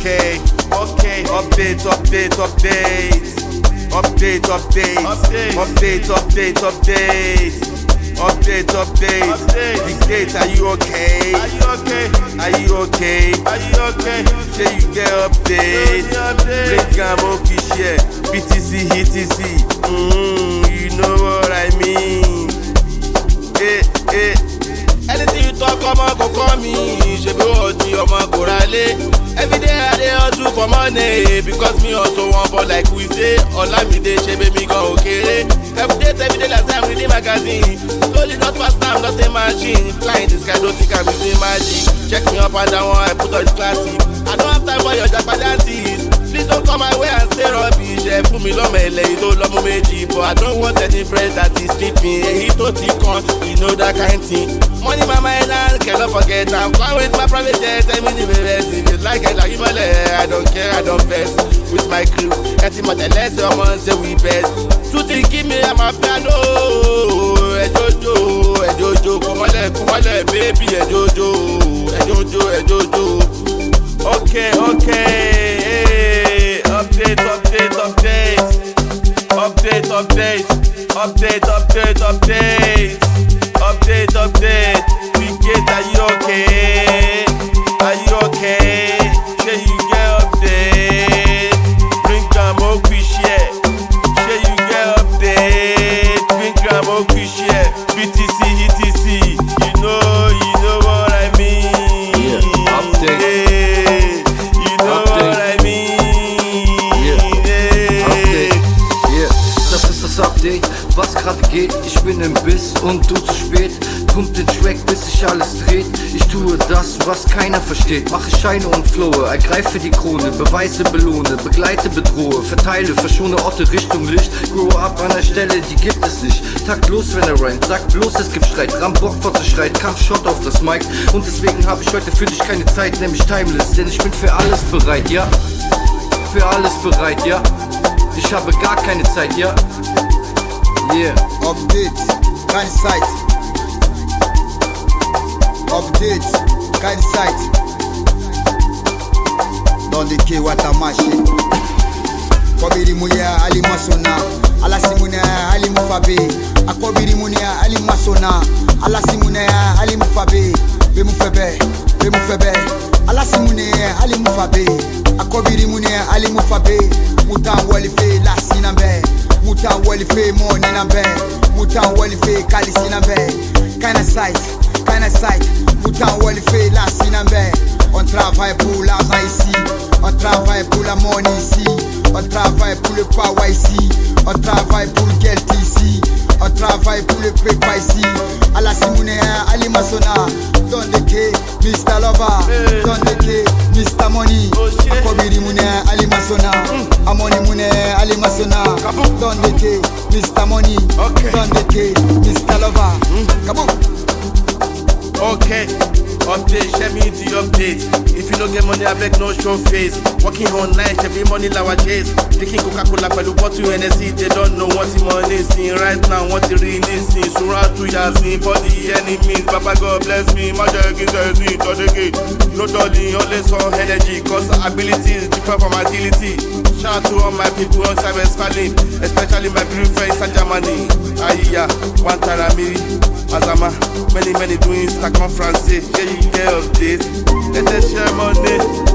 okay? Okay. Update. Big Gate, are you okay? Say you get update. Bring Gamoki share. BTC, ETC. You know what I mean. Anything you talk, I'ma go call me. She be hot, I'ma go rally. Every day I dey hustle for money, because me also want for like we say. All I me dey she me go okay. Every day last time reading magazine. Slowly not fast now, not a machine. Flying this guy don't think I'm using magic. Check me up and down, I put on this classic. I don't have time for your japadancies. Please don't come my way and stay rubbish. Put me low mele, you don't love me, but I don't want any friend that is sleeping. He don't think on, you know that kind of thing. Money my mind and cannot forget. I'm flying with my private jet. I mean the best. If you like it, like you I don't care, I don't vex. With my crew, can't my let's someone say we best. Two things give me I'm a piano. Jojo, come on, baby, Jojo. Okay. Update. Big Gate, are you okay? Say you get update. Bring Gamoki share. Say you get update. Bring Gamoki share. BTC, ETC. You know what I mean. Yeah, update. You know what I mean. Update. Yeah, das ist das Update, was gerade geht. Ich bin im Biss und du zu spät. Pump den Track, bis sich alles dreht. Ich tue das, was keiner versteht. Mache Scheine und Flohe, ergreife die Krone. Beweise, belohne, begleite, bedrohe. Verteile, verschone Orte Richtung Licht. Grow up an der Stelle, die gibt es nicht. Takt los, wenn er rhymt, sag bloß, es gibt Streit. Ramm Bock vor zu Schreit, Kampfshot auf das Mic. Und deswegen habe ich heute für dich keine Zeit, nämlich timeless. Denn ich bin für alles bereit, ja. Für alles bereit, ja. Ich habe gar keine Zeit, ja. Yeah. Update, keine Zeit. Update, keine Zeit. Dans des quais Watamashi. Kobiri muya ali masona. Ala simune ali mufabe. Akobiri muya ali masona. Ala simune ali mufabe. Be mufebe. Ala simune ali mufabe. Akobiri muya ali mufabe. Muta walife la sinambe. Muta walife moni nambe. Muta walife kalisi nambe. Kind of sight, Moutan Walife, la Sinambe. On travaille pour l'argent ici, on travaille pour la monnaie ici, on travaille pour le power ici, on travaille pour le guilt ici, on travaille pour le prépa ici. À la Simone, Ali Masona, Don de K, Mr. Lover, Don de K, Mr. Money, Kobiri Mune, Ali Masona, Amoni Mune, Ali Masona, Don de K, Mr. Money, Don de K, Mr. Lover. Kaboom! Okay, update, share me the update. If you don't get money, I beg no show face. Working all night, every money nowadays. Drinking Coca-Cola, but what to NSC, they don't know what the money is seeing right now, what the really seeing. So round to Yasin for the enemies. Papa God bless me, my jerk is a seat to the gate. No dolly, only some energy, cause ability is different from agility. Shout out to all my people on Cyber Stalin, especially my good friends in Germany. Aïya, Wantaramiri, Azama, many doing stack on France. Yeah, you get updates. Let us share money.